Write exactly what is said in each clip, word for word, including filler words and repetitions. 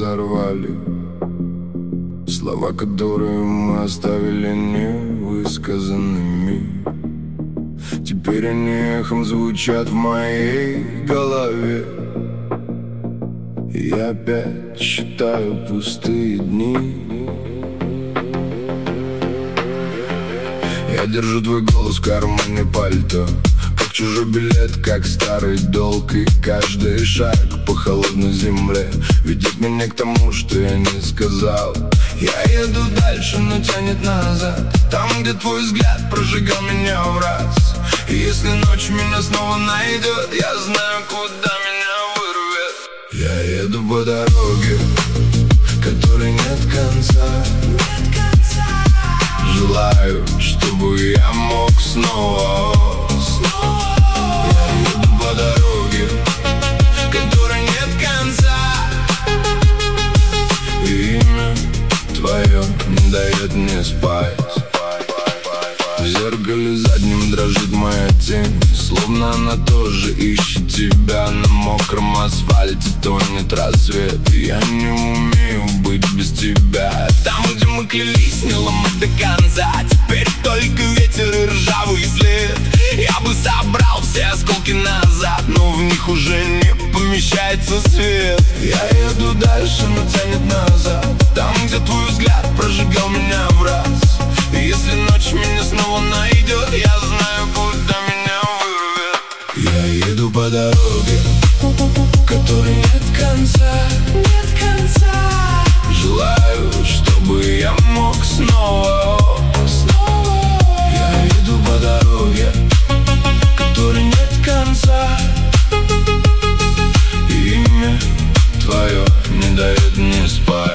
разорвали. Слова, которые мы оставили невысказанными, теперь они эхом звучат в моей голове. И я опять считаю пустые дни. Я держу твой голос в кармане пальто, как чужой билет, как старый долг. И каждый шаг по холодной земле ведет меня к тому, что я не сказал. Я еду дальше, но тянет назад, там, где твой взгляд прожигал меня в раз. И если ночь меня снова найдет, я знаю, куда меня вырвет. Я еду по дороге, которой нет конца. Желаю, чтобы я мог снова. Я еду по дороге, которой нет конца. И имя твое не дает мне спать. В зеркале заднем дрожит моя тень, словно она тоже ищет тебя. На мокром асфальте тонет рассвет, и я не умею быть без тебя. Там, где мы клялись не ломать до конца, теперь только ветер и ржавый след. Я бы собрал все осколки назад, но в них уже не помещается свет. Я еду дальше, но тянет назад, там, где твой взгляд прожигал меня в раз. И если ночь меня снова найдет, я знаю, куда меня вырвет. Я еду по дороге, которой нет конца. Нет конца. Желаю, чтобы я мог снова. Снова. Я еду по дороге, которой нет конца. И имя твое не дает мне спать.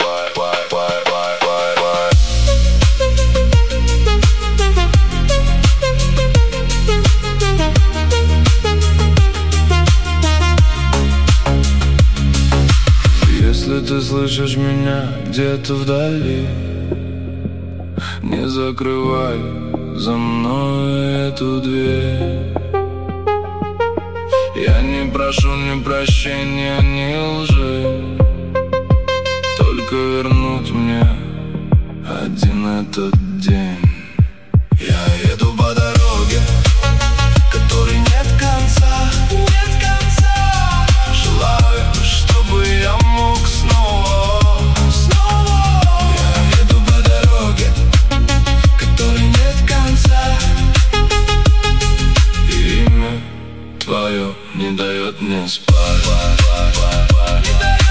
Если ты слышишь меня где-то вдали, не закрывай за мной эту дверь. Я не прошу ни прощения, ни лжи, только вернуть мне один этот день. Я еду по дороге, которой нет конца. Нет конца. Желаю, чтобы я мог снова. Снова. Я еду по дороге, которой нет конца. И имя твое не дает мне спать. Не дает